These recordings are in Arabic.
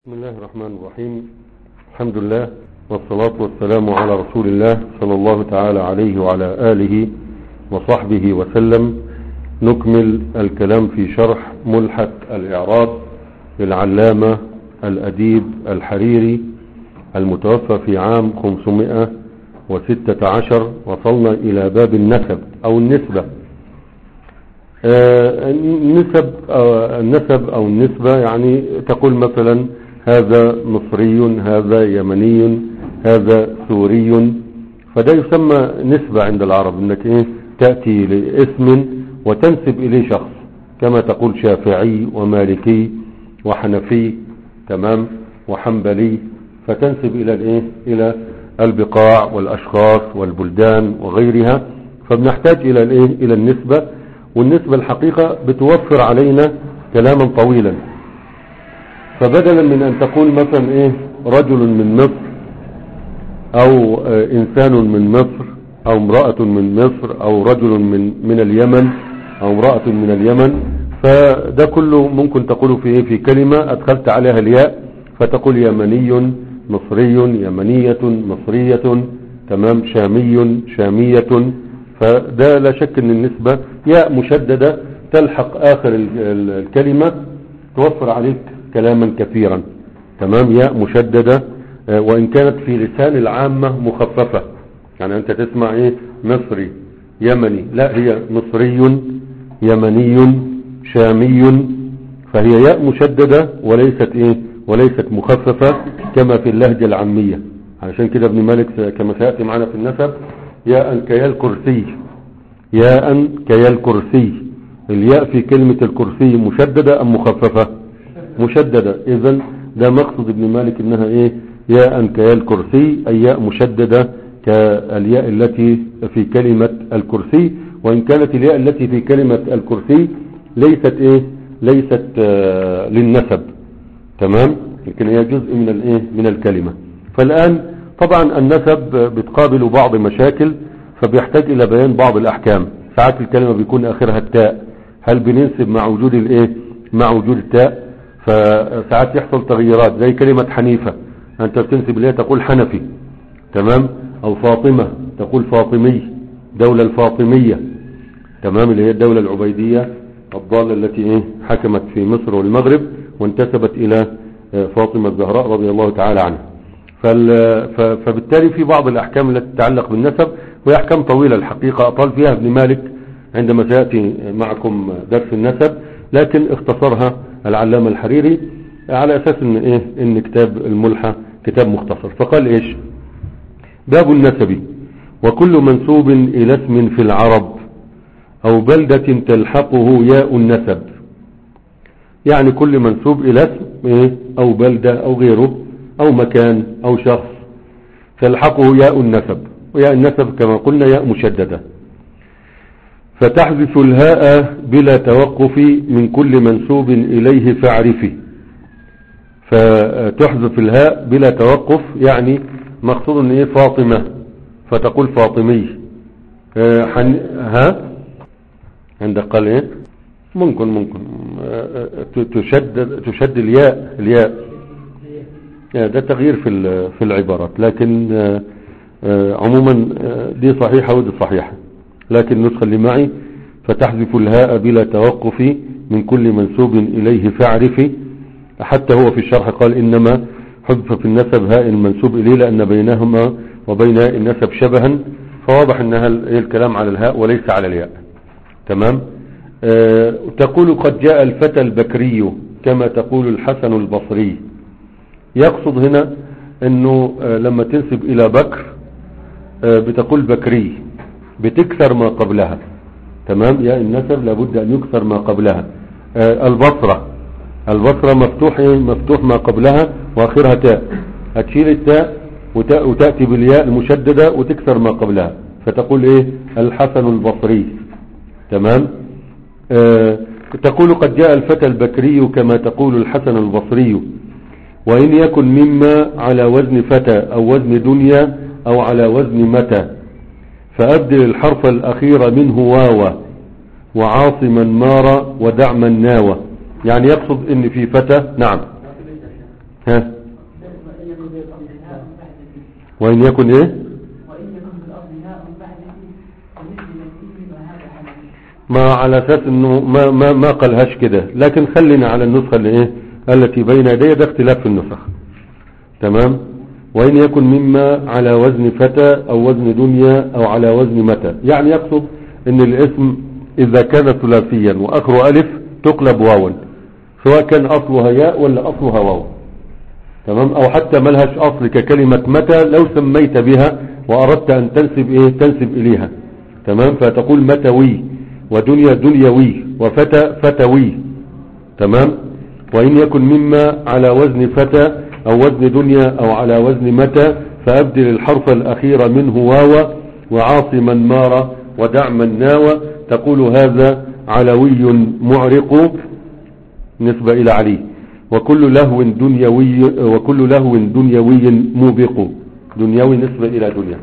بسم الله الرحمن الرحيم. الحمد لله والصلاة والسلام على رسول الله صلى الله تعالى عليه وعلى آله وصحبه وسلم. نكمل الكلام في شرح ملحة الإعراب للعلامة الأديب الحريري المتوفى في عام 516. وصلنا إلى باب النسب أو النسبة. النسب أو النسبة يعني تقول مثلا هذا مصري، هذا يمني، هذا سوري، فده يسمى نسبة عند العرب، انك تأتي لاسم وتنسب اليه شخص، كما تقول شافعي ومالكي وحنفي، تمام، وحنبلي، فتنسب الى البقاع والاشخاص والبلدان وغيرها. فبنحتاج الى النسبة، والنسبة الحقيقة بتوفر علينا كلاما طويلا. فبدلا من ان تقول مثلا رجل من مصر او انسان من مصر او امرأة من مصر او رجل من اليمن او امرأة من اليمن، فده كله ممكن تقوله في كلمة ادخلت عليها الياء، فتقول يمني مصري، يمنية مصرية، تمام، شامي شامية. فده لا شك ان النسبة ياء مشددة تلحق اخر الكلمة توفر عليك كلاما كثيرا، تمام، ياء مشددة، وان كانت في لسان العامة مخففة. يعني انت تسمع مصري يمني، لا، هي مصري يمني شامي، فهي ياء مشددة وليست مخففة كما في اللهجة العامية. علشان كده ابن مالك كما سيأتي معنا في النسب ياء كيا الكرسي، ياء كيا الكرسي. الياء في كلمة الكرسي مشددة ام مخففة؟ مشددة. اذا ده مقصد ابن مالك انها ياء كيا الكرسي، اي ياء مشددة كالياء التي في كلمة الكرسي، وان كانت الياء التي في كلمة الكرسي ليست للنسب، تمام، لكن هي جزء من الكلمة. فالان طبعا النسب بتقابل بعض مشاكل، فبيحتاج الى بيان بعض الاحكام. ساعات الكلمة بيكون اخرها التاء، هل بننسب مع وجود التاء؟ فساعات يحصل تغييرات، زي كلمة حنيفة، انت بتنسب اليها تقول حنفي، تمام، او فاطمة تقول فاطمي، دولة الفاطمية، تمام، اللي هي الدولة العبيدية الضالة التي حكمت في مصر والمغرب وانتسبت الى فاطمة الزهراء رضي الله تعالى عنها. فبالتالي في بعض الاحكام التي تتعلق بالنسب، وهي احكام طويلة الحقيقة اطال فيها ابن مالك عندما سيأتي معكم درس النسب، لكن اختصرها العلامة الحريري على اساس ان كتاب الملحة كتاب مختصر. فقال باب النسب: وكل منسوب الى اسم في العرب او بلدة تلحقه ياء النسب. يعني كل منسوب الى اسم او بلدة او غيره او مكان او شخص تلحقه ياء النسب، وياء النسب كما قلنا ياء مشددة. فتحذف الهاء بلا توقف من كل منسوب إليه فاعرفه. فتحذف الهاء بلا توقف، يعني مقصود ان فاطمة فتقول فاطمي. عندك قال ممكن تشد الياء ده تغيير في العبارات، لكن عموما دي صحيحة ودي صحيحة، لكن النسخة اللي معي فتحذف الهاء بلا توقف من كل منسوب إليه فاعرفي. حتى هو في الشرح قال إنما حذف في النسب هاء المنسوب إليه لأن بينهما وبين النسب شبها، فواضح أنها الكلام على الهاء وليس على الياء، تمام. تقول قد جاء الفتى البكري كما تقول الحسن البصري. يقصد هنا أنه لما تنسب إلى بكر بتقول بكري، بتكسر ما قبلها، تمام، يا النسب لابد ان يكسر ما قبلها. البصرة مفتوح ما قبلها واخرها تاء، هتشيل التاء وتأتي بالياء المشددة وتكسر ما قبلها، فتقول الحسن البصري، تمام. تقول قد جاء الفتى البكري كما تقول الحسن البصري، وإن يكن مما على وزن فتى أو وزن دنيا أو على وزن متى، فأبدل الحرف الأخير منه واوا وعاصما مارا ودعما ناوى. يعني يقصد ان في فتى، نعم، ها وإن يكن إيه ما على أساس إنه ما قالهاش كده، لكن خلينا على النسخة اللي إيه التي بين يدي، ده اختلاف في النسخ. تمام. وإن يكن مما على وزن فتى أو وزن دنيا أو على وزن متى، يعني يقصد إن الاسم إذا كان ثلاثيا وآخره ألف تقلب واوا، سواء كان أصلها ياء ولا أصلها واو. تمام. أو حتى ملهاش أصل ككلمة متى لو سميت بها وأردت أن تنسب إيه تنسب إليها. تمام. فتقول متوي، ودنيا دنيوي، وفتى فتوي. تمام. وإن يكن مما على وزن فتى أو وزن دنيا أو على وزن متى فأبدل الحرف الأخير منه واوا وعاصما مار ودعما ناوى، تقول هذا علوي معرق نسبة إلى علي، وكل لهو دنيوي موبق، دنيوي نسبة إلى دنيا.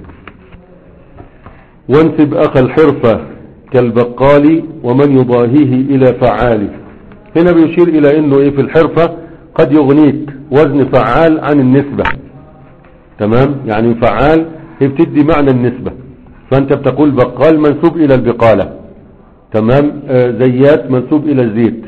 وانسب أخ الحرفة كالبقال ومن يضاهيه إلى فعال. هنا بيشير إلى أنه إيه في الحرفة قد يغنيك وزن فعال عن النسبة. تمام. يعني فعال هي بتدي معنى النسبة، فأنت بتقول بقال منسوب إلى البقالة. تمام. زيات منسوب إلى الزيت.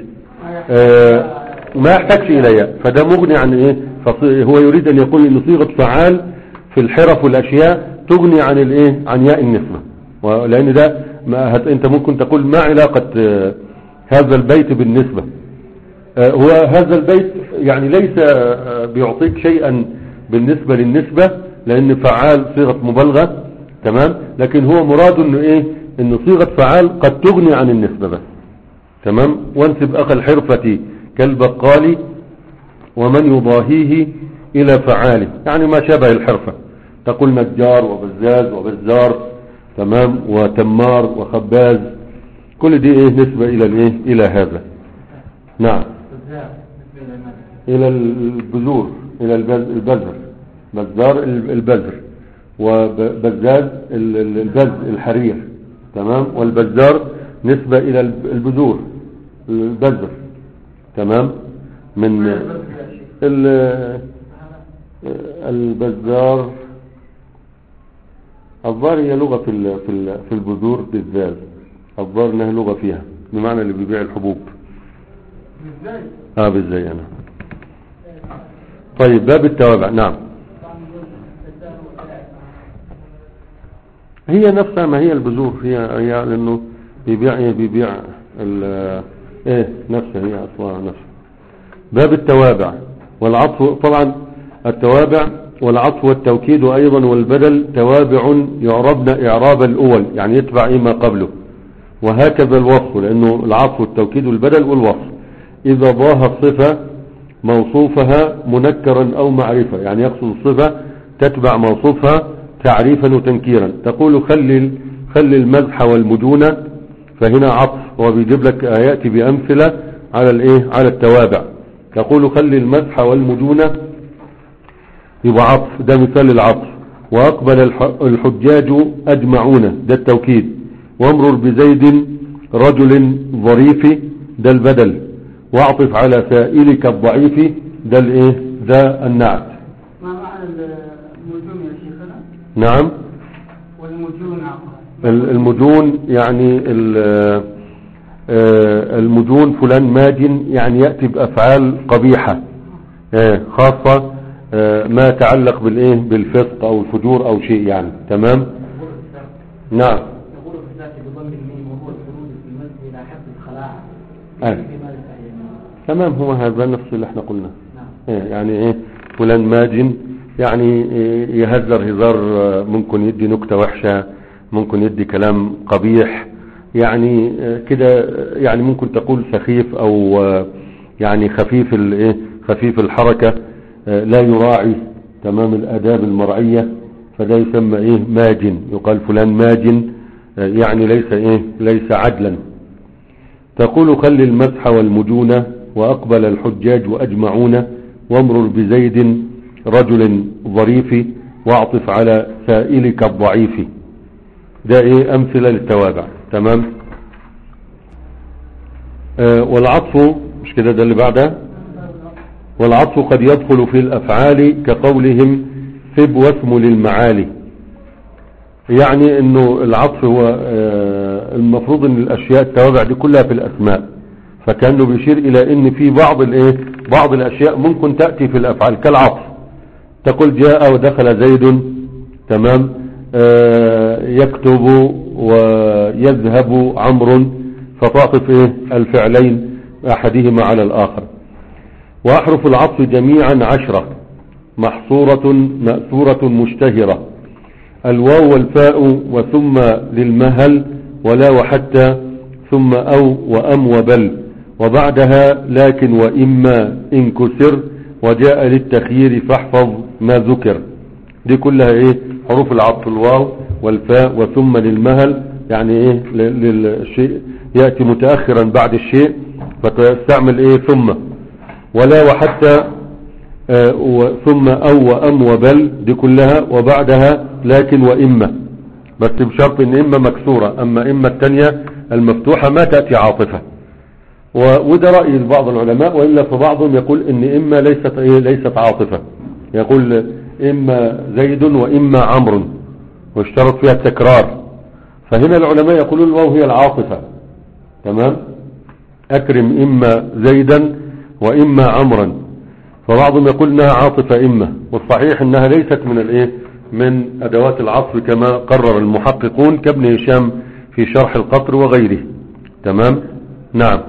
ما يحتاجش إلى ياء، فده مغني عن إيه. هو يريد أن يقول إن صيغة فعال في الحرف والأشياء تغني عن الإيه عن ياء النسبة، لأن ده أنت ممكن تقول ما علاقة هذا البيت بالنسبة. هو هذا البيت يعني ليس بيعطيك شيئا بالنسبة للنسبة، لأن فعال صيغة مبالغة. تمام. لكن هو مراد إنه إيه إن صيغة فعال قد تغني عن النسبة بس. تمام. وانسب أخ الحرفة كالبقال ومن يضاهيه إلى فعاله، يعني ما شابه الحرفة، تقول نجار وبزاز وبزار. تمام. وتمار وخباز، كل دي ايه نسبة الى الايه الى هذا. نعم. الى البذور، الى البذر، بزار البذر، وبزاز البز الحرير. تمام. والبزار نسبة الى البذور البذر. تمام. من البزار الضار هي لغة في البذور بالذات. الضار انها لغة فيها بمعنى اللي بيبيع الحبوب. بالزي انا. طيب باب التوابع. نعم. هي نفسها ما هي البذور، هي لانه بيبيع نفسها، هي اصلها نفسها. باب التوابع والعطف. طبعا التوابع والعطف والتوكيد ايضا والبدل توابع يعربن اعراب الاول، يعني يتبع ما قبله. وهكذا الوصف، لانه العطف والتوكيد والبدل والوصف اذا ضاها الصفة موصوفها منكرا او معرفة، يعني يقصد الصفة تتبع موصوفها تعريفا وتنكيرا. تقول خلي المزح والمدونة، فهنا عطف، هو بيجيب لك يأتي بأمثلة على الايه على التوابع. تقول خلي المزح والمدونة يبقى عطف، ده مثال العطف. وأقبل الحجاج أجمعون، ده التوكيد. وامرر بزيد رجل ظريف، ده البدل. واعطف على سائلك الضعيف، ده الايه ده النعت. ما معنى المجون يا شيخنا؟ نعم. والمجون المجون يعني المجون فلان ماجن، يعني يأتي بأفعال قبيحة خاصة ما يتعلق بالايه بالفسق او الفجور او شيء يعني. تمام. نعم. يقول في ذات بضم الميم وهو الخروج في المسجد الى حد الخلاعه. تمام. هو هذا نفس اللي احنا قلنا. نعم. يعني ايه فلان ماجن، يعني يهزر هزار، ممكن يدي نكتة وحشة، ممكن يدي كلام قبيح، يعني كده، يعني ممكن تقول سخيف او يعني خفيف الايه خفيف الحركة، لا يراعي تمام الآداب المرعية، فده يسمى ايه ماجن. يقال فلان ماجن، يعني ليس عدلا. تقول خلي المسح والمجونة وأقبل الحجاج أجمعون، وامرر بزيد رجل ظريف، واعطف على سائلك الضعيف. ده ايه أمثلة للتوابع. تمام. والعطف مش كده، ده اللي بعده. والعطف قد يدخل في الأفعال كقولهم ثب واسم للمعالي. يعني انه العطف هو المفروض ان الاشياء التوابع دي كلها في الاسماء، فكانه بيشير الى ان في بعض الاشياء ممكن تأتي في الافعال كالعطف. تقول جاء ودخل زيد، تمام، يكتب ويذهب عمرو، فتعطف الفعلين احدهما على الاخر. واحرف العطف جميعا 10 محصورة مأثورة مشتهرة، الواو والفاء وثم للمهل ولا وحتى ثم أو وأم وبل، وبعدها لكن وإما إن كسر، وجاء للتخيير فاحفظ ما ذكر. دي كلها حروف العطف، الواو والفاء وثم للمهل، يعني للشيء يأتي متأخرا بعد الشيء فتستعمل ثم، ولا وحتى ثم أو وأم وبل، دي كلها، وبعدها لكن وإما، بس بشرط ان إما مكسورة، أما إما التانية المفتوحة ما تأتي عاطفة. وده رأي بعض العلماء، وإلا فبعضهم يقول ان إما ليست عاطفة، يقول إما زيد وإما عمرو، واشترط فيها التكرار. فهنا العلماء يقولون الواو هي العاطفة، تمام، أكرم إما زيدا وإما عمرا. فبعضهم يقول انها عاطفة إما، والصحيح انها ليست من ادوات العطف كما قرر المحققون كابن هشام في شرح القطر وغيره. تمام، نعم.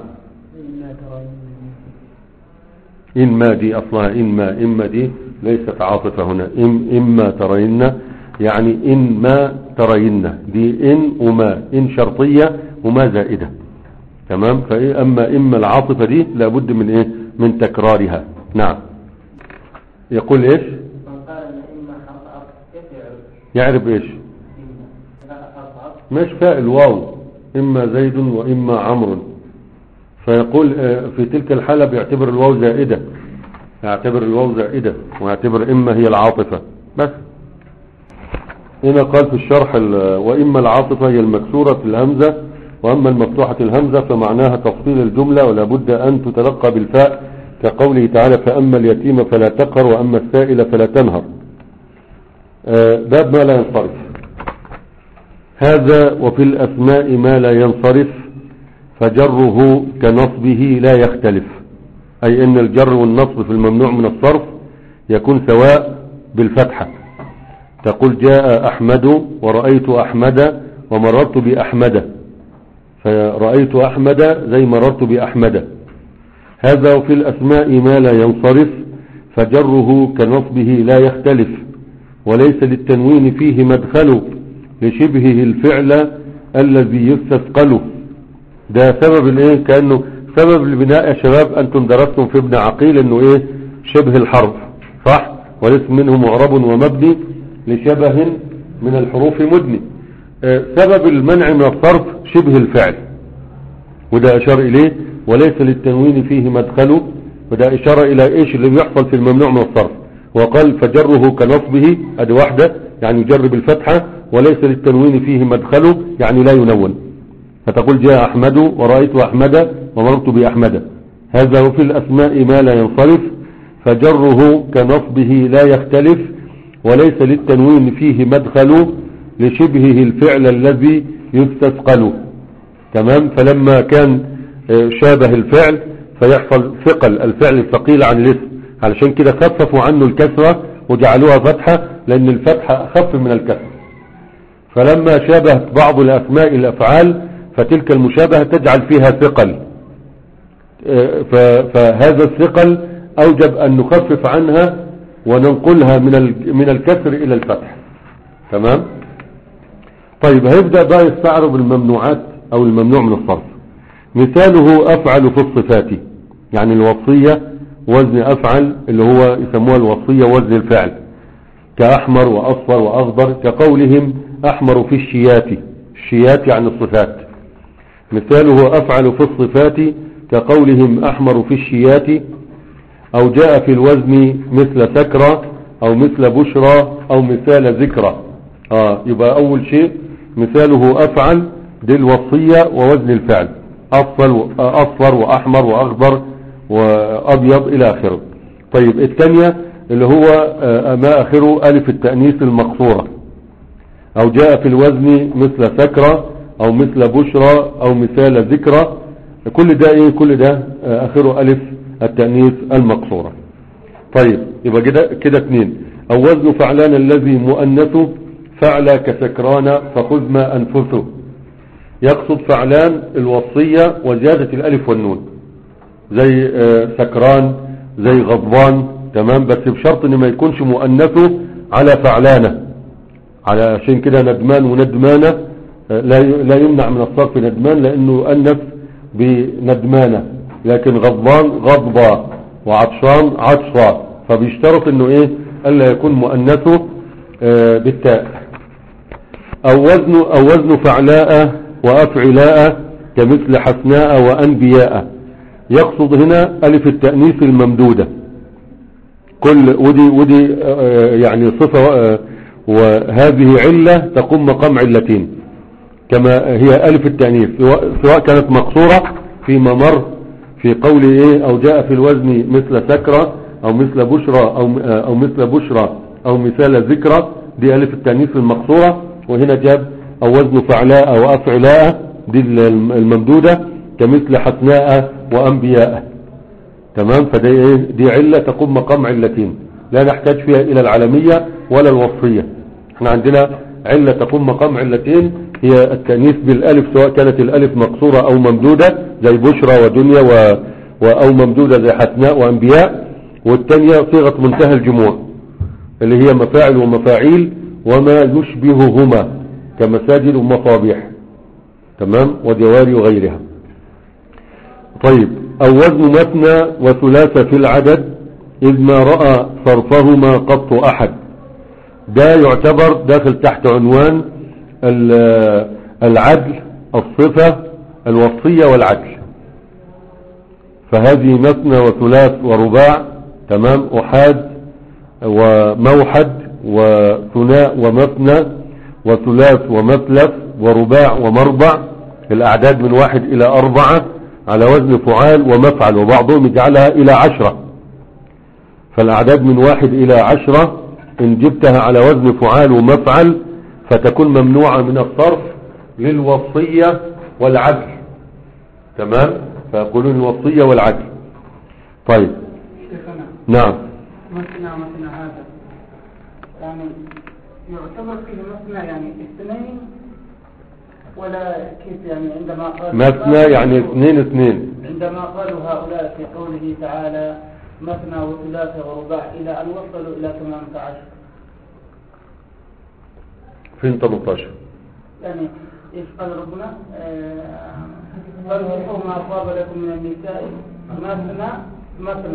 إما دي اصلها إما دي ليست عاطفة هنا. إما ترين، يعني إن ما ترين، دي إن وما، إن شرطية وما زائدة، تمام. إما العاطفة دي لابد من تكرارها. نعم. يقول ايش؟ يعرف ايش؟ مش فاء الواو، اما زيد واما عمرو، فيقول في تلك الحالة بيعتبر الواو زائدة، ويعتبر اما هي العاطفة بس. هنا قال في الشرح واما العاطفة هي المكسورة الهمزة، واما المفتوحة الهمزة فمعناها تفصيل الجملة ولا بد ان تتلقى بالفاء، كقوله تعالى فأما اليتيم فلا تقهر وأما السائل فلا تنهر. باب ما لا ينصرف. هذا وفي الأسماء ما لا ينصرف، فجره كنصبه لا يختلف، أي أن الجر والنصب في الممنوع من الصرف يكون سواء بالفتحة. تقول جاء أحمد ورأيت أحمد ومررت بأحمد، فرأيت أحمد زي مررت بأحمد. هذا وفي الأسماء ما لا ينصرف، فجره كنصبه لا يختلف، وليس للتنوين فيه مدخل، لشبهه الفعل الذي يستثقل. ده سبب كأنه سبب البناء يا شباب. أنتم درستم في ابن عقيل أنه شبه الحرف، صح؟ والاسم منه معرب ومبني لشبه من الحروف مدني. سبب المنع من الصرف شبه الفعل، وده أشار إليه وليس للتنوين فيه مدخل، وده إشارة إلى إيش اللي بيحصل في الممنوع من الصرف. وقال فجره كنصبه، أدي واحدة يعني يجر بالفتحة، وليس للتنوين فيه مدخل يعني لا ينون. فتقول جاء أحمد ورأيت أحمد ومررت بأحمد. هذا وفي الأسماء ما لا ينصرف، فجره كنصبه لا يختلف، وليس للتنوين فيه مدخل، لشبهه الفعل الذي يستثقل. تمام. فلما كان شابه الفعل فيحصل ثقل الفعل الثقيل عن الاسم، علشان كده خففوا عنه الكسرة وجعلوها فتحة، لأن الفتحة أخف من الكسرة. فلما شابه بعض الأسماء الأفعال فتلك المشابهة تجعل فيها ثقل، فهذا الثقل أوجب أن نخفف عنها وننقلها من الكسر إلى الفتح. تمام. طيب هيبدأ بقى يستعرض الممنوعات أو الممنوع من الصرف. مثاله أفعل في الصفات، يعني الوصية وزن أفعل اللي هو يسموها الوصية وزن الفعل، كأحمر وأصفر وأخضر، كقولهم أحمر في الشيات. الشيات يعني الصفات. مثاله أفعل في الصفات كقولهم أحمر في الشيات، أو جاء في الوزن مثل سكرة أو مثل بشرى أو مثال ذكرى. يبقى أول شيء مثاله أفعل دي الوصية ووزن الفعل، أصفر وأحمر وأخضر وأبيض إلى آخره. طيب الثانية اللي هو ما آخره ألف التأنيث المقصورة، أو جاء في الوزن مثل سكرة أو مثل بشرى أو مثال ذكرى، كل ده إيه؟ كل ده آخره ألف التأنيث المقصورة. طيب يبقى كده اثنين. أو وزن فعلان الذي مؤنثه فعل كسكران فخذ ما أنفثه. يقصد فعلان الوصية وزيادة الألف والنون، زي سكران، زي غضبان، تمام، بس بشرط ان ما يكونش مؤنثه على فعلانه، علشان كده ندمان وندمانه لا يمنع من الصرف ندمان لانه يؤنث بندمانه، لكن غضبان غضبا وعطشان عطشا، فبيشترط انه ايه الا يكون مؤنثه بالتاء. او وزن فعلاء وافعلاء كمثل حسناء وانبياء. يقصد هنا الف التأنيث الممدودة، كل ودي يعني صفة، وهذه علة تقوم مقام علتين كما هي ألف التأنيث، سواء كانت مقصورة فيما مر في قول ايه او جاء في الوزن مثل سكرة او مثل بشرى او مثل بشرى او مثال ذكرى، دي ألف التأنيث المقصورة. وهنا جاب او وزن فعلاء او افعلاء دي الممدودة كمثل حسناء وانبياء، تمام. فدي ايه؟ دي علة تقوم مقام علتين لا نحتاج فيها الى العلمية ولا الوصفية. احنا عندنا علة تقوم مقام علتين، هي التأنيث بالالف سواء كانت الالف مقصورة او ممدودة زي بشرى ودنيا او ممدودة زي حسناء وانبياء، والتانية صيغة منتهى الجموع اللي هي مفاعل ومفاعيل وما يشبههما كمساجد ومصابيح، تمام، وجواري وغيرها. طيب او وزن مثنى وثلاثة في العدد اذ ما رأى صرفهما قط احد، ده يعتبر داخل تحت عنوان العدل، الصفة الوصية والعدل. فهذه مثنى وثلاث ورباع، تمام، احاد وموحد وثناء ومثنى وثلاث ومثلث ورباع ومربع، الاعداد من 1 إلى 4 على وزن فعال ومفعل، وبعضهم يجعلها الى 10. فالاعداد من 1 إلى 10 ان جبتها على وزن فعال ومفعل فتكون ممنوعة من الصرف للوصية والعدل، تمام، فيقولون الوصية والعدل. طيب نعم. مثنى هذا يعني يعتبر فيه مثنى يعني اثنين ولا كيف؟ يعني عندما قال مثنى يعني اثنين عندما قالوا هؤلاء في قوله تعالى مثنى وثلاثة ورباع إلى أن وصلوا إلى 18. فين 18؟ يعني إيش قال ربنا؟ فانكحوا ما طاب لكم من النساء مثنى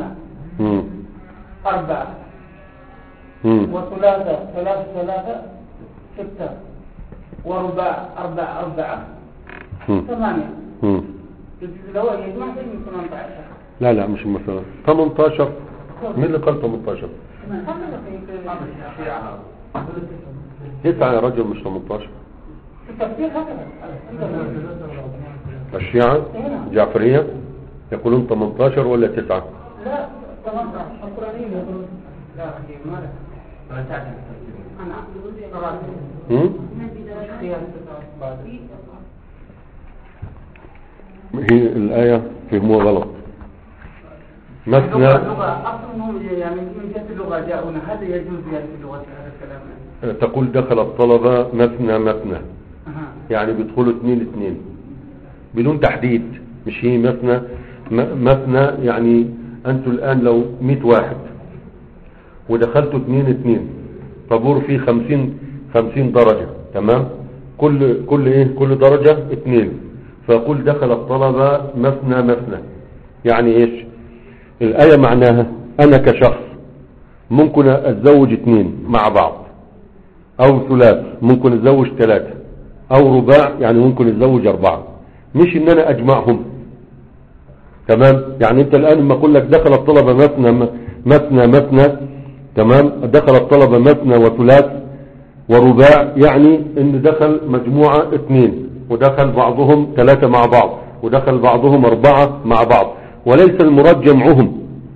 4 وثلاثة 6 ورباع 4 8. لو يجمع بين 18. لا مش مثلا 18. مين اللي قال 18؟ 9 يا رجل، مش 18. الشيعة جعفرية يقولون 18 ولا 9؟ لا 18 القرآنيين يقولون لا هي الآية فهموها غلط. مثنى أصلهم يعني من جهة اللغة جاءونا، هذا يجوز يعني في اللغة هذا الكلام. تقول دخل الطلبة مثنى يعني بيدخلوا 2 بدون تحديد، مش هي مثنى يعني أنتوا الآن لو 100 واحد ودخلتوا 2 طابور فيه 50 درجة، تمام، كل درجة 2، فيقول دخل الطلبة مثنى. يعني ايش الآية؟ معناها أنا كشخص ممكن أتزوج 2 مع بعض، أو ثلاث ممكن أتزوج 3، أو رباع يعني ممكن أتزوج 4، مش إن أنا أجمعهم، تمام. يعني أنت الآن لما أقول لك دخل الطلبة مثنى، تمام، دخل الطلبة مثنى وثلاث ورباع، يعني إن دخل مجموعة 2، ودخل بعضهم 3 مع بعض، ودخل بعضهم 4 مع بعض، وليس المراد جمعهم،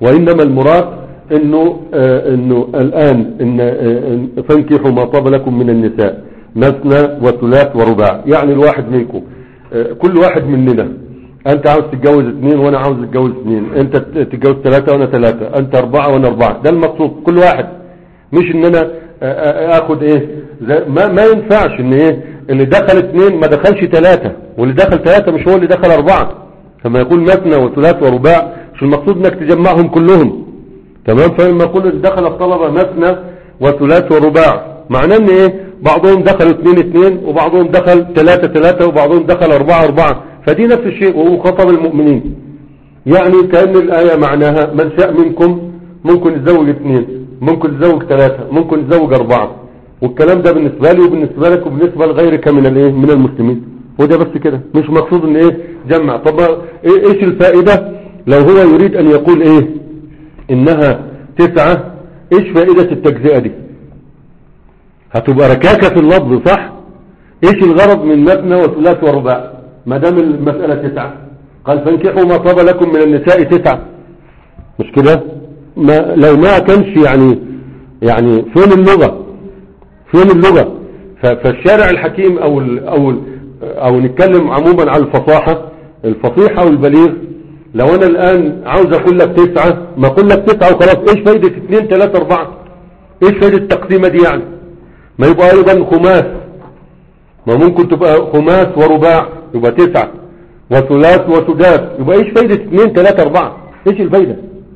وإنما المراد انه الآن فانكحوا ما طاب لكم من النساء مثنى وثلاث ورباع. يعني الواحد منكم كل واحد مننا، انت عاوز تتجوز 2 وانا عاوز اتجوز 2، انت تتجوز 3 وانا 3، انت 4 وانا 4. ده المقصود كل واحد، مش ان انا اخد ما ينفعش ان اللي دخل 2 ما دخلش 3، واللي دخل 3 مش هو اللي دخل 4. فما يقول مثنى وثلاث ورباع مش المقصود انك تجمعهم كلهم، تمام؟ فلما يقول دخل الطلبة مثنى وثلاث ورباع معناه ان بعضهم دخل 2 وبعضهم دخل 3 وبعضهم دخل 4. فدي نفس الشيء، وهو خطب المؤمنين. يعني كأن الآية معناها من شاء منكم ممكن يتزوج 2، ممكن يتزوج 3، ممكن يتزوج 4. والكلام ده بالنسبة لي وبالنسبة لك وبالنسبة لغيرك من المسلمين. وده بس كده، مش مقصود ان جمع. طب ايش الفائدة لو هو يريد ان يقول انها 9؟ ايش فائدة التجزئة دي؟ هتبقى ركاكة في اللفظ، صح؟ ايش الغرض من مثنى وثلاث ورباع ما دام المسألة 9؟ قال فانكحوا ما طاب لكم من النساء 9، مش كده؟ لو ما كانش يعني فين اللغة؟ فالشارع الحكيم او نتكلم عموما على الفصيحة والبليغ. لو انا الان عاوز اقول لك 9 ما اقول لك 9 وخلاص. ايش فايدة 2 3 4؟ ايش فايدة التقسيمة دي يعني؟ ما يبقى ايضا خماس، ما ممكن تبقى خماس ورباع يبقى 9، وثلاث وسداس يبقى ايش فايدة 2 3 4؟ ايش الفايدة؟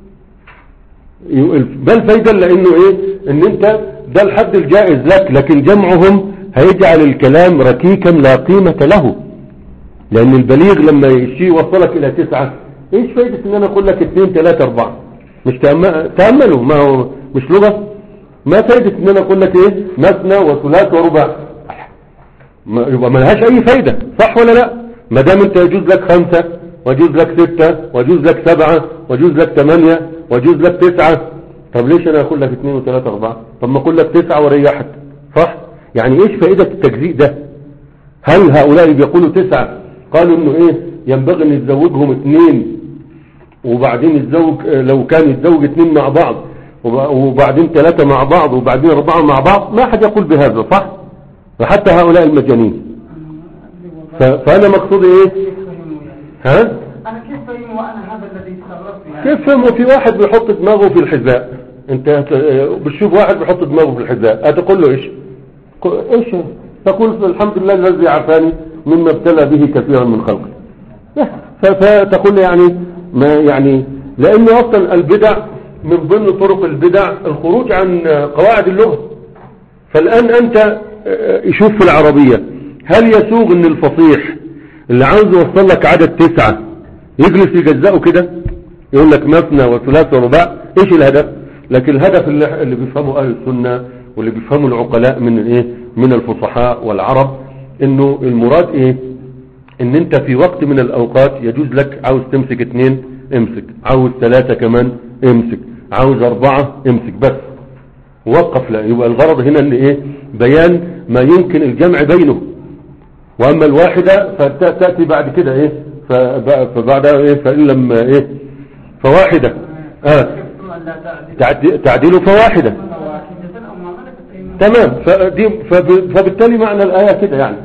بل فايدة لانه ان انت ده الحد الجائز لك، لكن جمعهم هيجعل الكلام ركيكا لا قيمة له. لان البليغ لما يشي وصلك الى 9 ايش فايدة ان انا اقول لك 2 3 4؟ مش تأملوا، ما هو مش لغة. ما فايدة ان انا اقول لك مثنى وثلاث ورباع؟ يبقى ما لهاش اي فايدة، صح ولا لا؟ ما دام انت يجوز لك 5 ويجوز لك 6 ويجوز لك 7 ويجوز لك 8 ويجوز لك 9، طب ليش انا اقول لك 2 و3 4؟ طب ما اقول لك 9 وريحت، صح؟ يعني ايش فائدة التجزيء ده؟ هل هؤلاء بيقولوا 9 قالوا انه ينبغي ان يتزوجهم 2 وبعدين يتزوج، لو كان يتزوج 2 مع بعض وبعدين 3 مع بعض وبعدين 4 مع بعض؟ ما حد يقول بهذا، صح؟ وحتى هؤلاء المجانين. فانا مقصودي ها؟ انا كيف فهم وانا هذا الذي استغربت؟ كيف فهم؟ في واحد بيحط دماغه في الحذاء، انت بتشوف واحد بيحط دماغه في الحذاء، هتقول له ايش؟ تقول الحمد لله الذي عافاني مما ابتلى به كثيرا من خلقه. فتقول ما لان اصلا البدع من ضمن طرق البدع الخروج عن قواعد اللغة. فالان انت شوف في العربية، هل يسوغ ان الفصيح اللي عاوز يوصل لك عدد 9 يجلس يجزأه كده يقول لك مثنى وثلاث ورباع؟ ايش الهدف؟ لكن الهدف اللي بيفهمه اهل السنة واللي بيفهمه العقلاء من الفصحاء والعرب، انه المراد ان انت في وقت من الاوقات يجوز لك عاوز تمسك 2 امسك، عاوز 3 كمان امسك، عاوز 4 امسك، بس وقف. لا، يبقى الغرض هنا ان بيان ما يمكن الجمع بينه. واما الواحدة فتأتي بعد كده فبعدها فإن لم فواحدة تعديل فواحدة، تمام. فبالتالي معنى الآية كده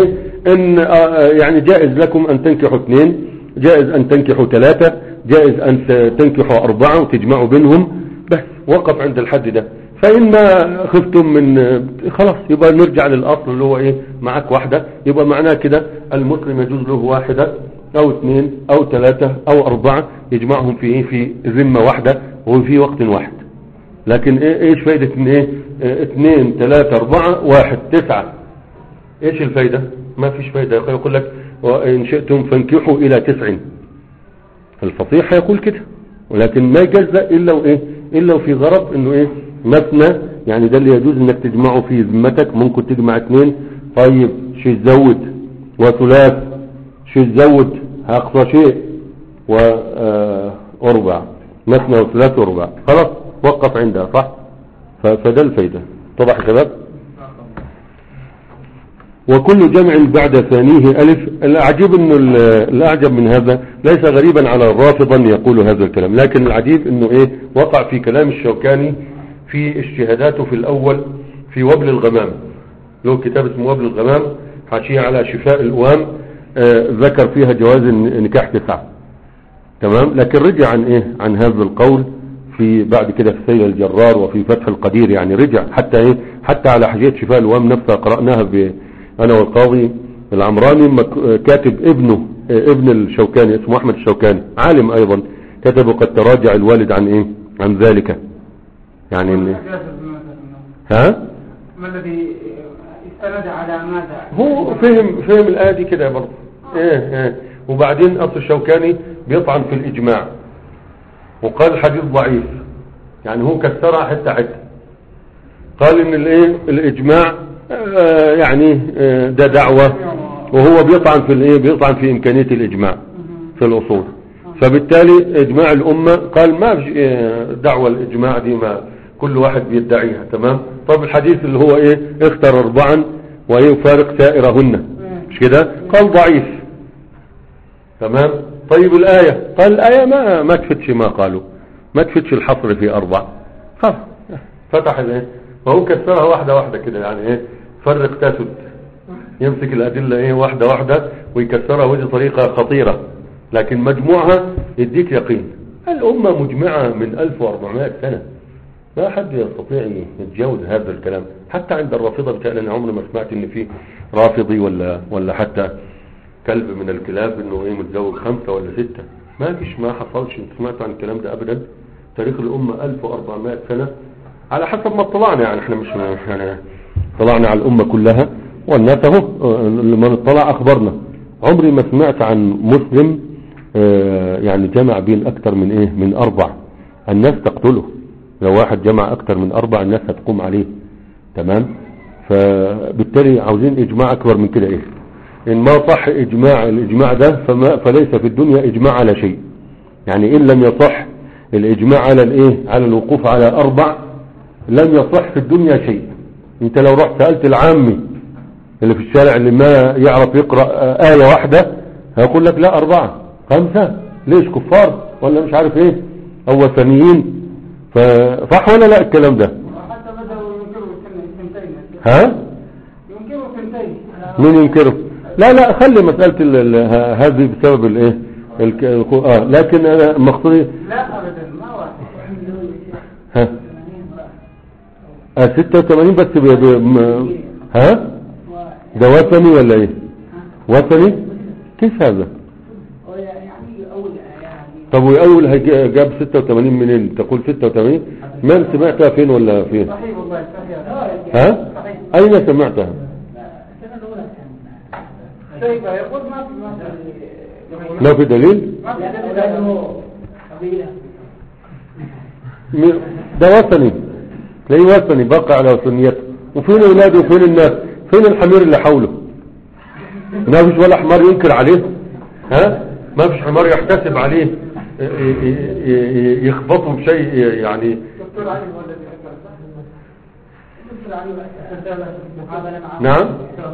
ان جائز لكم ان تنكحوا 2، جائز ان تنكحوا 3، جائز ان تنكحوا 4 وتجمعوا بينهم، بس وقف عند الحد ده. فإما خفتم من خلاص يبقى نرجع للأصل اللي هو معك واحدة. يبقى معناه كده المسلم يجوز له 1 أو 2 أو 3 أو 4 يجمعهم في ذمة واحدة وفي وقت واحد. لكن ايش فايدة 2 3 4 1 9؟ ايش الفايدة؟ ما فيش فايدة. يقول لك وإن شئتم فانكحوا إلى 9. الفصيح يقول كده، ولكن ما يجزأ إلا في غرض انه مثنى، يعني ده اللي يجوز انك تجمعه في ذمتك. ممكن تجمع 2، طيب شو تزود؟ وثلاث شو تزود؟ اقصى شيء وربع، مثنى وثلاث وربع، خلاص وقف عندها، صح؟ فده الفايدة. طبعا يا شباب وكل جمع بعد ثانيه ألف. العجيب انه الاعجب من هذا ليس غريبا على الرافضة ان يقولوا هذا الكلام، لكن العجيب انه ايه وقع في كلام الشوكاني في اجتهاداته في الاول في وبل الغمام، له كتاب اسمه وبل الغمام حاشية على شفاء الأوام، ذكر فيها جواز نكاح 9. تمام. لكن رجع عن ايه عن هذا القول في بعد كده في سيل الجرار وفي فتح القدير، يعني رجع حتى ايه حتى على حاشية شفاء الأوام نفسها قرأناها انا والقاضي العمراني، كاتب ابن الشوكاني اسمه احمد الشوكاني عالم ايضا، كتبه قد تراجع الوالد عن ايه عن ذلك يعني ها ما الذي استند على ماذا؟ هو فهم الآية دي كده برضه ايه. وبعدين اصل الشوكاني بيطعن في الاجماع وقال الحديث ضعيف، يعني هو كسرها حتى قال ان الايه الاجماع يعني ده دعوة، وهو بيطعن في الايه بيطعن في امكانية الاجماع في الاصول، فبالتالي اجماع الامة قال ما في دعوة الاجماع دي ما كل واحد بيدعيها. تمام. طب الحديث اللي هو ايه اختر 4 ويفارق سائرهن مش كده، قال ضعيف. تمام. طيب الآية قال الآية ما تفتش ما قالوا، ما تفتش الحصر في 4. خلاص فتح الايه وهو كسرها واحدة كده، يعني ايه فرق تاسد، يمسك الأدلة ايه واحدة ويكسرها، ودي طريقة خطيرة، لكن مجموعها يديك يقين. الأمة مجمعة من 1400 سنة، ما حد يستطيع يتجاوز هذا الكلام. حتى عند الرافضة بتاعنا انا عمري ما سمعت ان في رافضي ولا حتى كلب من الكلاب انه ايه متزوج 5 ولا 6، ما حصلش. انت سمعت عن الكلام ده ابدا؟ تاريخ الامة 1400 سنة على حسب ما اطلعنا، يعني احنا مش يعني طلعنا على الامة كلها والناس اهو لما نطلع اخبرنا. عمري ما سمعت عن مسلم يعني جمع بين اكتر من ايه من 4. الناس تقتله لو واحد جمع اكتر من 4، الناس هتقوم عليه. تمام. فبالتالي عاوزين اجماع اكبر من كده ايه. ان ما صح الاجماع ده فليس في الدنيا اجماع على شيء، يعني ان لم يصح الاجماع على الايه على الوقوف على 4 لم يصح في الدنيا شيء. انت لو رحت سألت العامي اللي في الشارع اللي ما يعرف يقرأ آية واحدة هيقول لك لا 4 5 ليش كفار ولا مش عارف ايه او وثنيين. صح ولا لا الكلام ده؟ حتى بدأوا ينكروا الثنتين. ها؟ ينكروا الثنتين. مين ينكره؟ لا خلي مسألة هذه بسبب الايه لكن انا مقصودي لا ابدا ما واحد. ها 86 بس ها ده وثني ولا ايه وثني؟ كيف هذا؟ طب وأول جاب 86 منين؟ تقول 86 ما سمعتها فين ولا فين؟ صحيح والله صحيح. ها؟ أين سمعتها؟ يقول ما في دليل؟ ده وثني، تلاقيه وثني بقى على وثنيته. وفين اولاده وفين الناس؟ فين الحمير اللي حوله؟ ما فيش ولا حمار ينكر عليه. ها؟ ما فيش حمار يحتسب عليه يخبطه بشيء يعني. نعم.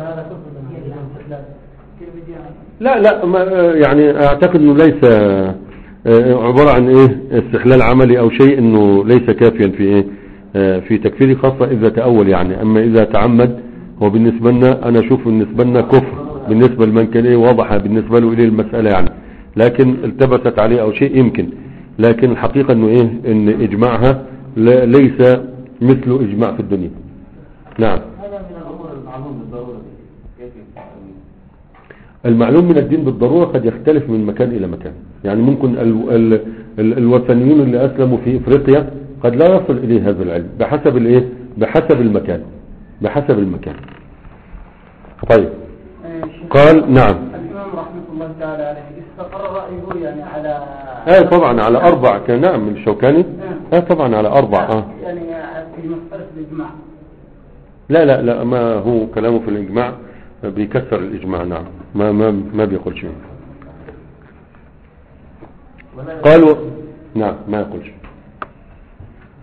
لا ما يعني اعتقد انه ليس عبارة عن ايه استحلال عملي او شيء، انه ليس كافيا في ايه في تكفيري، خاصة اذا تأول يعني. اما اذا تعمد هو بالنسبة لنا انا اشوف بالنسبة لنا كفر، بالنسبة لمن كان ايه واضحة بالنسبة له اليه المسألة يعني، لكن التبست عليه او شيء يمكن. لكن الحقيقة انه ايه ان اجماعها ليس مثل اجماع في الدنيا. نعم. المعلوم من الدين بالضرورة قد يختلف من مكان إلى مكان، يعني ممكن الوثنيون اللي أسلموا في إفريقيا قد لا يصل إليه هذا العلم بحسب الإيه بحسب المكان. طيب قال نعم. الإمام رحمة الله تعالى عليه استقر رأيه يعني على طبعا على 4 كان. نعم من الشوكاني طبعا على 4 يعني في مسألة الإجماع. لا ما هو كلامه في الإجماع بيكسر الإجماع. نعم ما بيقولش منه. قالوا نعم ما يقولش.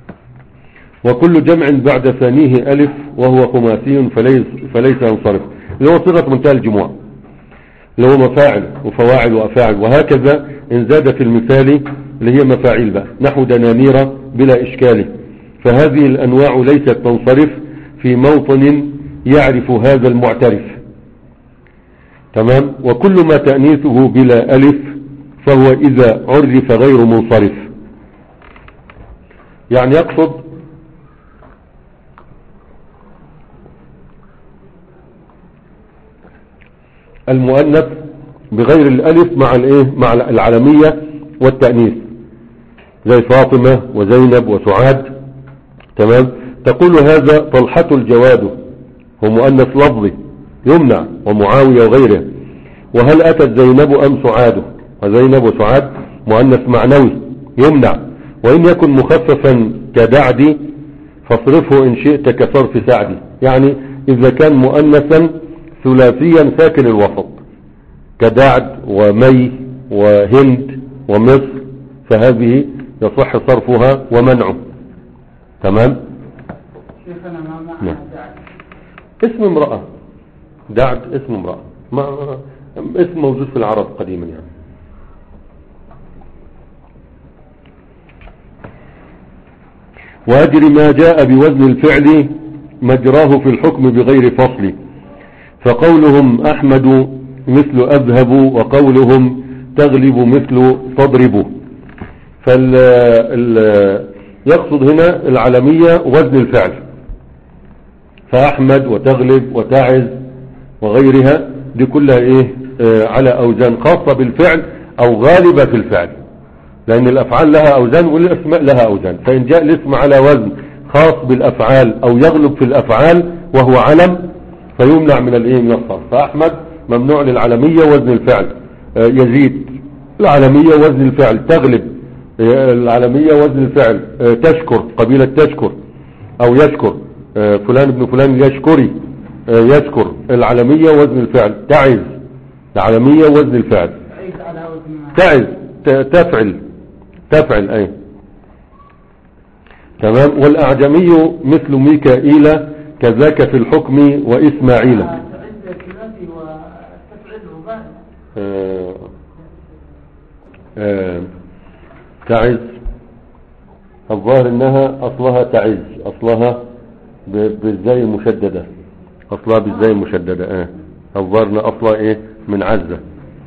وكل جمع بعد ثانيه ألف وهو خماسي فليس ينصرف. اللي هو صيغة منتهى الجموع، اللي هو مفاعل وفواعل وأفاعل، وهكذا إن زاد في المثال اللي هي مفاعيل بقى نحو دنانير بلا إشكال. فهذه الأنواع ليست تنصرف في موطن يعرف هذا المعترف. تمام. وكل ما تأنيثه بلا ألف فهو إذا عرف غير منصرف. يعني يقصد المؤنث بغير الألف مع الايه، مع العلمية والتأنيث، زي فاطمة وزينب وسعاد. تمام. تقول هذا طلحة الجواد، هو مؤنث لفظي يمنع، ومعاوية وغيره. وهل أتت زينب أم سعاد؟ وزينب وسعاد مؤنث معنوي يمنع، وإن يكن مخففا كدعدي فاصرفه إن شئت كصرف سعدي. يعني إذا كان مؤنثا ثلاثيا ساكن الوسط كدعد ومي وهند ومصر، فهذه يصح صرفها ومنعه. تمام. شيخنا ما معنى دعد؟ اسم امرأة. دعد اسم امرأة، اسم موجود في العرب قديما يعني. وأجر ما جاء بوزن الفعل مجراه في الحكم بغير فصل. فقولهم أحمد مثل أذهب، وقولهم تغلب مثل تضرب. يقصد هنا العلمية وزن الفعل، فأحمد وتغلب وتعز وغيرها دي كلها ايه على أوزان خاصة بالفعل أو غالبة في الفعل، لأن الأفعال لها أوزان والأسماء لها أوزان. فإن جاء الاسم على وزن خاص بالأفعال أو يغلب في الأفعال وهو علم فيمنع من الايه، من الصرف. فأحمد ممنوع للعلمية وزن الفعل. يزيد العلمية وزن الفعل. تغلب العلمية وزن الفعل. تشكر قبيلة تشكر أو يشكر، فلان ابن فلان يشكري يشكر، العلمية وزن الفعل. تعز العلمية وزن الفعل. تعز تفعل أي. تمام. والأعجمي مثل ميكائيل كذاك في الحكم وإسماعيل. تعز الظاهر انها اصلها تعز، اصلها بالزاي المشددة، اصلها بالزاي المشددة. الظاهر ان اصلها ايه، من عزة.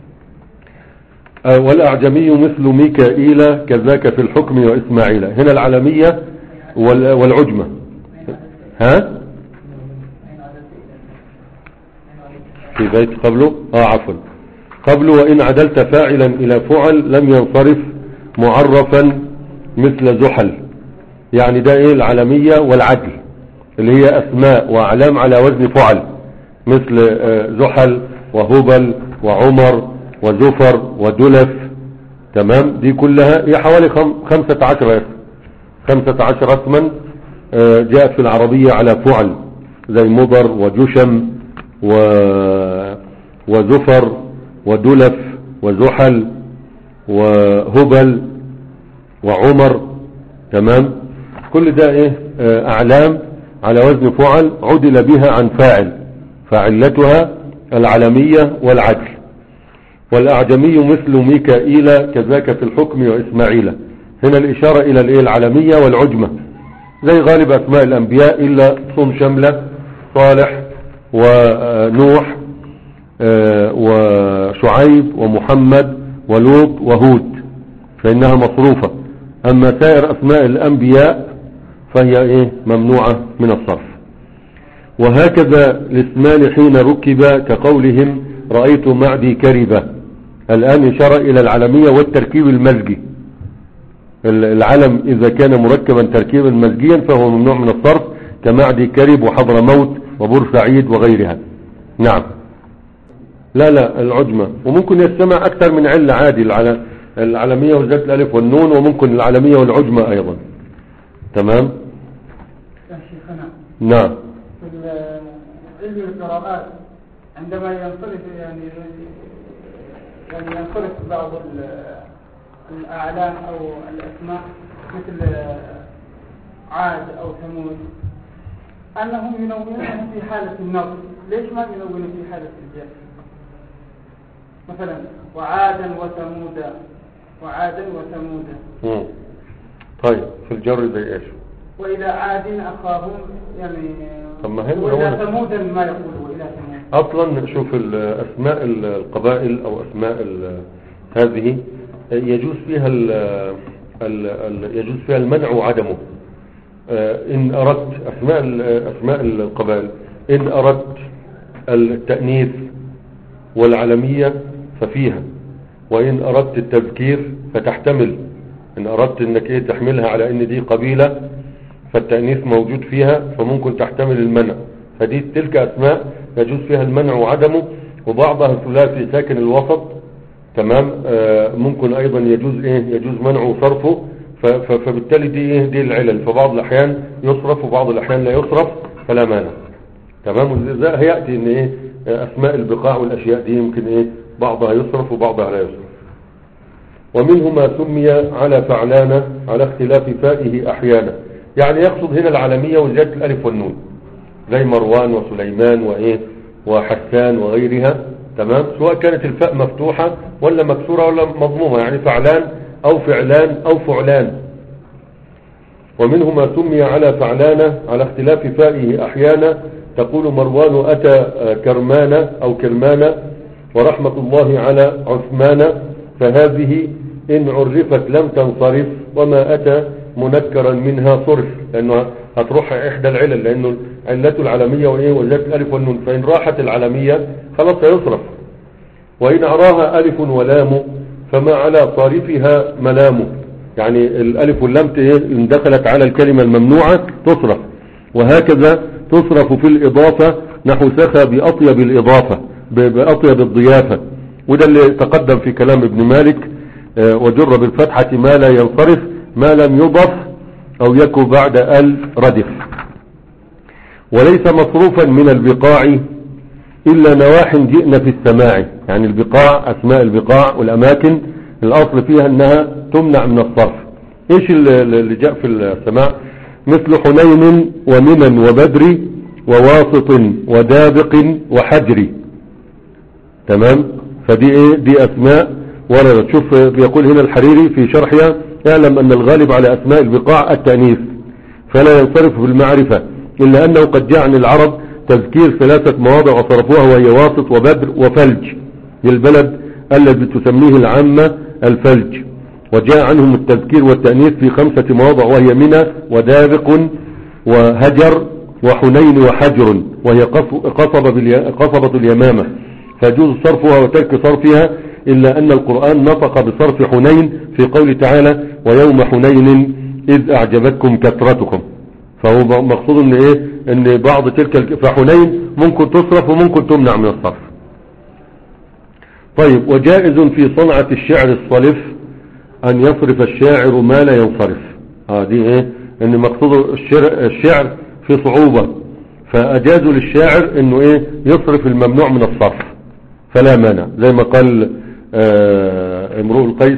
والأعجمي مثل ميكائيل كذاك في الحكم وإسماعيل. هنا العلمية والعجمة. ها في بيت قبله عفوا قبله. وإن عدلت فاعلا إلى فعل لم ينصرف معرفا مثل زحل. يعني ده ايه العلمية والعدل اللي هي أسماء وأعلام على وزن فعل، مثل زحل وهبل وعمر وزفر ودلف. تمام. دي كلها هي حوالي 15 اسما جاءت في العربية على فعل، زي مضر وجشم وزفر ودلف وزحل وهبل وعمر. تمام. كل ده ايه اعلام على وزن فعل عدل بها عن فاعل، فعلتها العلمية والعدل. والأعجمي مثل ميكائيل كذاك في الحكم وإسماعيل. هنا الإشارة إلى الايه، العلمية والعجمة، زي غالب أسماء الأنبياء إلا صم شملة صالح ونوح وشعيب ومحمد ولوط وهود، فإنها مصروفة. أما سائر أسماء الأنبياء فهي إيه، ممنوعة من الصرف. وهكذا الاسمان حين ركبا كقولهم رأيت معدي كربة. الآن إشارة إلى العلمية والتركيب المزجي. العلم إذا كان مركبا تركيبا مزجيا فهو ممنوع من الصرف، كمعدي كرب وحضرموت وبورسعيد وغيرها. نعم. لا العجمة، وممكن يجتمع أكثر من علة عادي، العلمية وزاد الألف والنون، وممكن العلمية والعجمة أيضا. تمام. نعم. في علم القراءات عندما ينصرف يعني ينصرف بعض الأعلام أو الأسماء مثل عاد أو ثمود، أنهم ينونونه في حالة النصب، ليش ما ينونه في حالة الجر؟ مثلا وعادا وثمودا، وعادا وثمودا. طيب في الجر زي ايش؟ وإلى عاد أخاهم يعني، وإلى ثمودا ما يقول وإلى ثمود. أصلا شوف أسماء القبائل أو أسماء هذه يجوز فيها يجوز فيها المنع وعدمه. إن أردت أسماء القبائل إن أردت التأنيث والعلمية ففيها، وإن أردت التذكير فتحتمل. إن أردت إنك تحملها على إن دي قبيلة فالتأنيث موجود فيها فممكن تحتمل المنع، فدي تلك أسماء يجوز فيها المنع وعدمه. وبعضها ثلاثي ساكن الوسط، تمام، ممكن أيضا يجوز منعه وصرفه، فبالتالي دي العلل. فبعض الأحيان يصرف وبعض الأحيان لا يصرف فلا مانع، تمام. هيأتي إن أسماء البقاع والأشياء دي يمكن بعضها يصرف وبعضها لا يصرف. ومنه ما سمي على فعلانة على اختلاف فائه أحيانا، يعني يقصد هنا العالمية وزيادة الألف والنون، زي مروان وسليمان وحسان وغيرها، تمام، سواء كانت الفاء مفتوحة ولا مكسورة ولا مضمومة، يعني فعلان أو فعلان أو فعلان. ومنه ما سمي على فعلانة على اختلاف فائه أحيانا، تقول مروان أتى كرمان أو كرمان ورحمة الله على عثمان، فهذه إن عرفت لم تنصرف، وما أتى منكرا منها صرف، لأنه هتروح إحدى العلل، لأنه علة العلمية وزيادة الألف والنون، فإن راحت العلمية خلاص هيصرف. وإن أراها ألف ولام فما على صارفها ملام، يعني الألف واللام إن دخلت على الكلمة الممنوعة تصرف. وهكذا تصرف في الإضافة، نحو سخى بأطيب الإضافة بأطيب الضيافة، وده اللي تقدم في كلام ابن مالك، وجر بالفتحة ما لا ينصرف ما لم يضف أو يكو بعد ردف. وليس مصروفا من البقاع إلا نواح جئنا في السماع، يعني البقاع أسماء البقاع والأماكن الأصل فيها أنها تمنع من الصرف. إيش اللي جاء في السماع؟ مثل حنين ومنن وبدر وواسط ودابق وحجر، تمام. فدي دي أسماء وردت. شوف بيقول هنا الحريري في شرحها: اعلم أن الغالب على أسماء البقاع التأنيث فلا ينصرف بالمعرفة، إلا أنه قد جاء عن العرب تذكير 3 مواضع وصرفوها، وهي واسط وبدر وفلج للبلد الذي تسميه العامة الفلج. وجاء عنهم التذكير والتأنيث في 5 مواضع، وهي منى ودابق وهجر وحنين وحجر، وهي قصبة اليمامة، فيجوز صرفها وترك صرفها، إلا أن القرآن نطق بصرف حنين في قول تعالى: ويوم حنين إذ أعجبتكم كثرتكم. فهو مقصود ان بعض تلك فحنين ممكن تصرف وممكن تمنع من الصرف. طيب، وجائز في صنعة الشعر الصلف أن يصرف الشاعر ما لا ينصرف. دي ان مقصود الشعر في صعوبة، فأجازوا للشاعر انه يصرف الممنوع من الصرف فلا مانع، زي ما قال امرؤ القيس: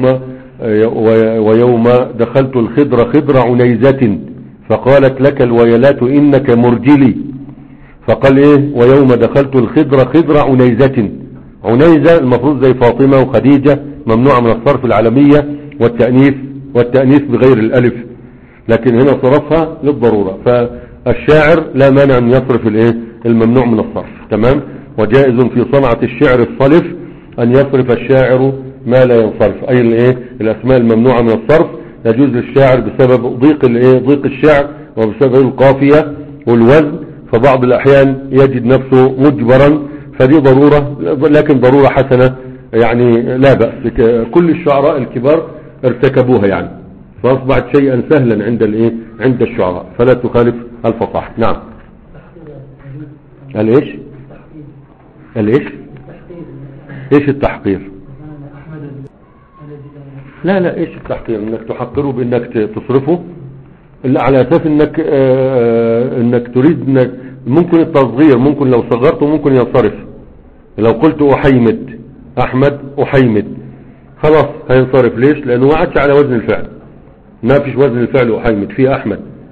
ويوم دخلت الخضر خضر عنيزة فقالت لك الويلات إنك مرجلي. فقال ويوم دخلت الخضر خضر عنيزة. عنيزة المفروض زي فاطمة وخديجة ممنوعة من الصرف العالمية والتأنيث بغير الألف، لكن هنا صرفها للضرورة. فالشاعر لا مانع أن يصرف الممنوع من الصرف، تمام. وجائز في صنعة الشعر الصلف أن يصرف الشاعر ما لا ينصرف، أي الأسماء الممنوعة من الصرف يجوز للشاعر بسبب ضيق الشعر وبسبب القافية والوزن، فبعض الأحيان يجد نفسه مجبرا، فدي ضرورة، لكن ضرورة حسنة، يعني لا بأس. كل الشعراء الكبار ارتكبوها يعني، فأصبحت شيئا سهلا عند الشعراء، فلا تخالف الفصاحة. نعم. ايش التحقير؟ لا ايش التحقير؟ انك تحقره بانك تصرفه، الا على اساس انك تريد انك ممكن التصغير، ممكن لو صغرته ممكن ينصرف. لو قلت احيمد احمد احيمد خلاص هينصرف. ليش؟ لانه ما عادش على وزن الفعل، ما فيش وزن الفعل احيمد في احمد،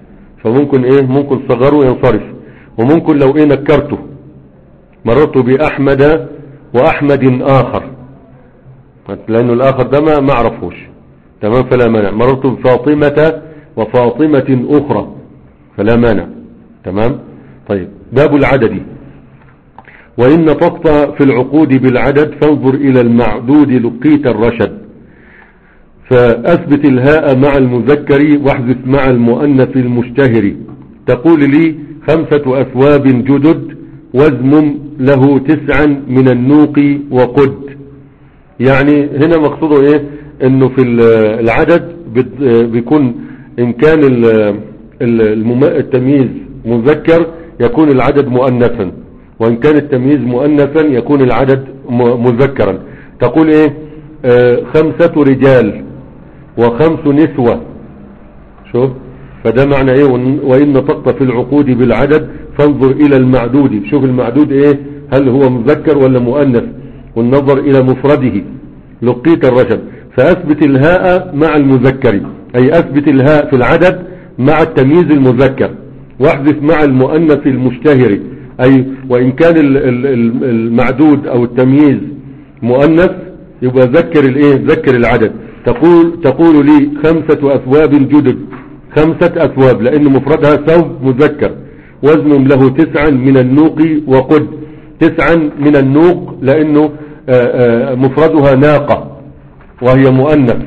فممكن ايه ممكن صغره ينصرف. وممكن لو ايه نكرته مررت بأحمد وأحمد آخر، لأنه الآخر ده ما عرفوش، تمام، فلا مانع. مررت بفاطمة وفاطمة أخرى فلا مانع، تمام. طيب باب العدد. وإن نطقت في العقود بالعدد فانظر إلى المعدود لقيت الرشد. فأثبت الهاء مع المذكر واحذف مع المؤنث المشتهر. تقول لي 5 أثواب جدد وازمم له 9 من النوق وقد. يعني هنا مقصوده ايه؟ انه في العدد بيكون ان كان التمييز مذكر يكون العدد مؤنثا، وان كان التمييز مؤنثا يكون العدد مذكرا. تقول ايه؟ 5 رجال و5 نسوة. شوف، فده معنى ايه؟ وإن نطقت في العقود بالعدد فانظر الى المعدود. شوف المعدود ايه؟ هل هو مذكر ولا مؤنث؟ والنظر الى مفرده لقيت الرشد. فاثبت الهاء مع المذكر، اي اثبت الهاء في العدد مع التمييز المذكر، واحذف مع المؤنث المشتهر، اي وان كان المعدود او التمييز مؤنث يبقى ذكر الايه؟ ذكر العدد. تقول لي 5 أثواب جدد، 5 أثواب لأن مفردها ثوب مذكر. وزن له 9 من النوق وقد، 9 من النوق لأنه مفردها ناقة وهي مؤنث.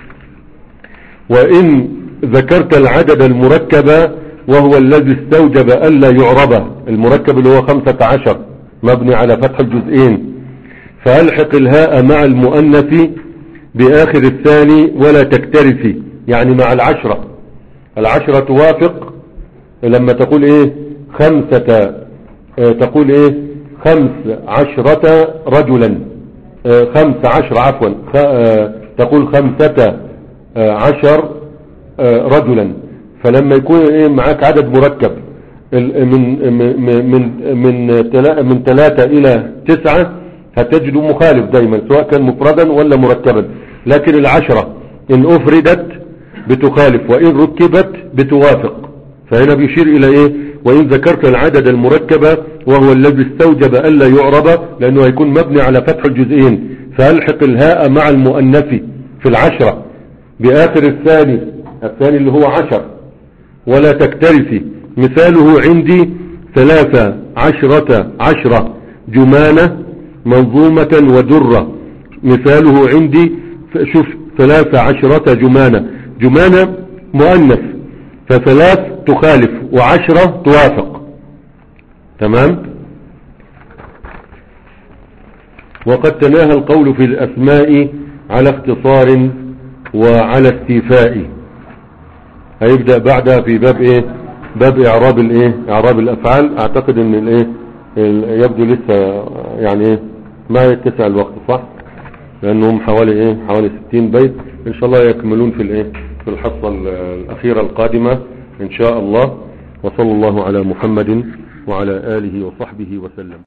وإن ذكرت العدد المركب وهو الذي استوجب ألا يعربه، المركب اللي هو 15 مبني على فتح الجزئين، فألحق الهاء مع المؤنث بآخر الثاني ولا تكترثي، يعني مع 10. 10 توافق لما تقول ايه؟ 5 تقول ايه؟ 15 رجلا، 15 عفوا، تقول 15 رجلا. فلما يكون ايه معاك عدد مركب من 3 إلى 9 هتجد مخالف دايما سواء كان مفردا ولا مركبا. لكن 10 إن أفردت بتخالف وإن ركبت بتوافق. فهنا بيشير إلى إيه؟ وإن ذكرت العدد المركب وهو الذي استوجب ألا يعرب، لأنه هيكون مبني على فتح الجزئين، فألحق الهاء مع المؤنث في 10 بآخر الثاني اللي هو 10 ولا تكترثي. مثاله عندي 13 جمانة منظومة ودرة. مثاله عندي شوف 13 جمانة مؤنث، ف3 تخالف و10 توافق، تمام. وقد تناهى القول في الأسماء على اختصار وعلى استيفاء. هيبدأ بعدها في باب ايه؟ باب اعراب الايه؟ اعراب الافعال. اعتقد ان الايه يبدو لسه يعني ايه ما يتسع الوقت، صح؟ لانهم حوالي 60 بيت. ان شاء الله يكملون في الايه في الحصة الاخيرة القادمة ان شاء الله. وصلى الله على محمد وعلى آله وصحبه وسلم.